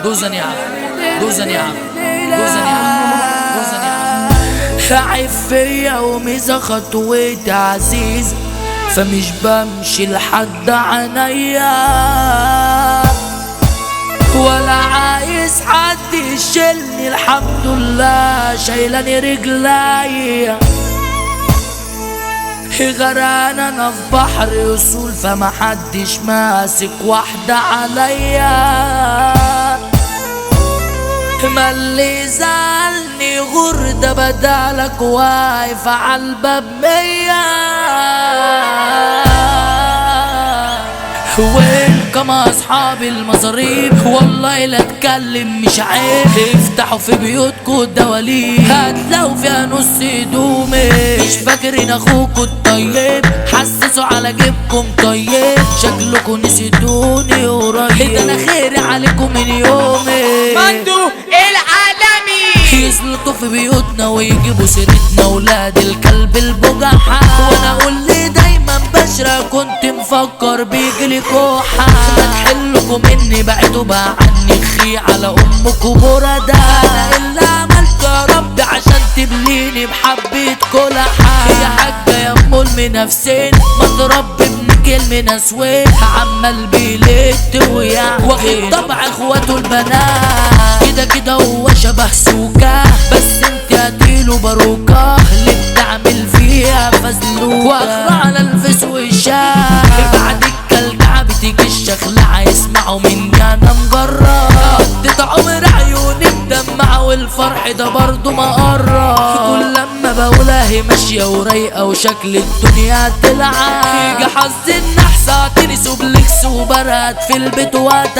دوزن يا عم دوزن يا عم دوزن يا عم دوزن يا عم. عيب فيا وميزة خطوتي عزيز، فمش بمشي لحد عنيا، ولا عايز حد يشيلني، الحمد لله شايلاني رجليا. غرقان انا في بحر اصول، فما حدش ماسك واحدة عليا. ما اللي زعلني غردة بدالك واقف عالباب مية. ويلكم اصحاب المصاريف، والله لا اتكلم مش عيب. افتحوا في بيوتكوا الدواليب، هتلاقوا فيها نص هدومي. مش فاكرين اخوكوا الطيب، حسسوا على جيبكم طيب. شكلكوا نسيتوني قريب، ده انا خيري عليكم من يومي. مندو العالمي يسلطوا في بيوتنا ويجيبوا سيرتنا، ولاد الكلب البجحة. وانا اقول لي دايما بشرة، كنت مفكر بيجيلي كوحة. ما تحلكوا مني بعدوا بقى عني، خي على امكوا بردا. انا اللي عملته يا رب عشان تبليني بحبة كلحة. يا حاجة يا ام المنافسين، ما تربي ابنك المناسوين. عمال بيلت ويعني واخد طبع اخواته البنات. كده كده هو شبه سوكا، بس انت هاتيله باروكة. اللي بتعمل فيها فزلوكة، واخره على الفيس والشاي. بعد الكلكعة بتيجي الشخلعة، يسمعوا مني انا مجرب. قضيت عمر عيوني مدمعة، والفرح ده برضه مقرب. كل لما بقولها هي ماشية ورايقة، وشكل الدنيا تلعب. يجي حظ النحس اعطيني سوبلكس وبرد في البيت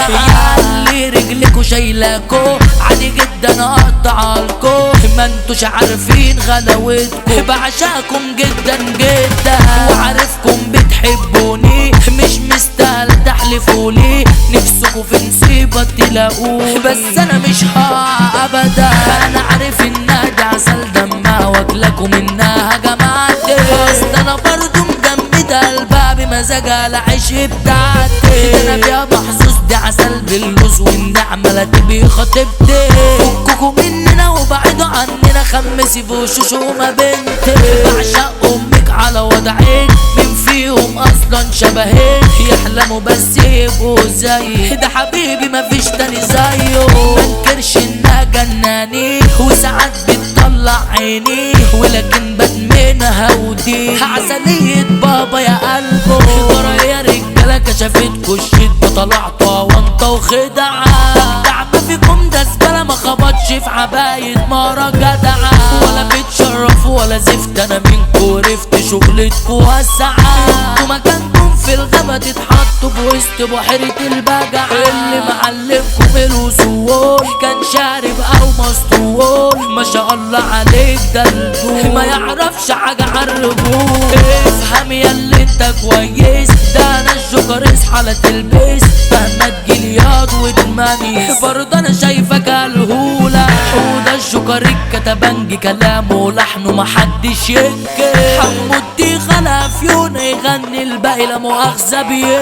وتعالي. رجلكوا شايلاكوا عادي جدا اقطعالكوا، ما انتوش عارفين غلاوتكوا. بعشقكم جدا جدا، وعارفكم بتحبوني. مش مستاهل تحلفولي، نفسكوا في نصيبة تلاقوني. بس انا مش هقع ابدا، انا عارف انها دي عسل دمها، واكلكوا منها جماعتي. اصل انا برضو مجمدة قلبها بمزاجها العيش بتاعتي. انا بيها محظوظ، دي عسل بالجوز والنعمة لا تبقي خطيبتي. فككوا مننا وبعدوا عننا، خمسي في وشوش وما بنتي. بعشق امك على وضعين، مين فيهم اصلا شبهين؟ يحلموا بس يبقوا زيي، ده حبيبي مفيش تاني زيه. منكرش انها جناني، وساعات بتطلع عيني، ولكن بدمنها ودي عسلية بابا يا قلبه. ترى يا رجالة كشفتكوا الشدة، طلعتوا وانطة وخدعة. دعمة فيكم ده زبالة، ما خبطش في عباية مرة جدعة. ولا بتشرفوا ولا زفت، انا منكوا عرفت شغلتكوا واسعة. انتوا مكانكم في الغابة تتحطوا في وسط بحيرة البجعة. اللي معلمكم الوصول كان شارب او مسطول، ما شاء الله عليك ده الدول، ما يعرفش حاجة عن الرجول. افهم يا اللي انت كويس، ده انا الجوكر اصحى لا تلبس. مهما تجيلي ياض وتمانيس، برضه انا شايفك الهولة. وده الجوكر الكتبنجي، كلامه ولحنه محدش ينكر. حمودي خلافيون يغني، الباقي لا مؤاخذة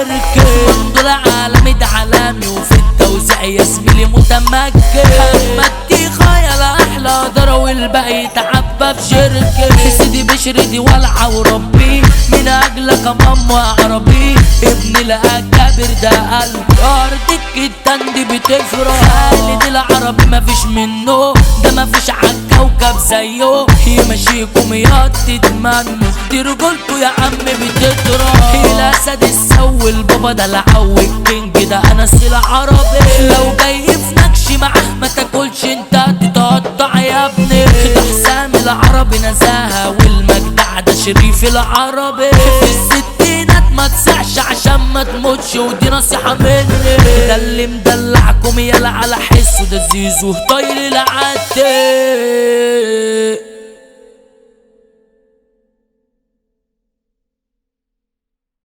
بيركب. دول عالمي ده عالمي، وفي التوزيع يا زميلي متمكن. حمودي خيال احلى دار، والباقي يتعبى في شركة. سيدي بشردي والعة وربي، من اجلك ماما يا عربي. ابن الاكابر ده قلب، ارضك التندي بتفرح. خالد العربي مفيش منه، ده مفيش عالكوكب زيه. يمشيكم يا تتمنوا، دي رجولته يا عم بتطرح. الاسد السو البابا ده العو الكينج، ده انس العربي. لو جاي في نكش معاه ما تاكلش انت تتقطع يا ابني. ده حسام العربي نزاهة، والمجدع ده شريف العربي. في الستينات ما تسعش عشان ما تموتش، ودي نصيحة مني. ده اللي مدلعكم يلا على حسه، ده زيزو طايل العتاب.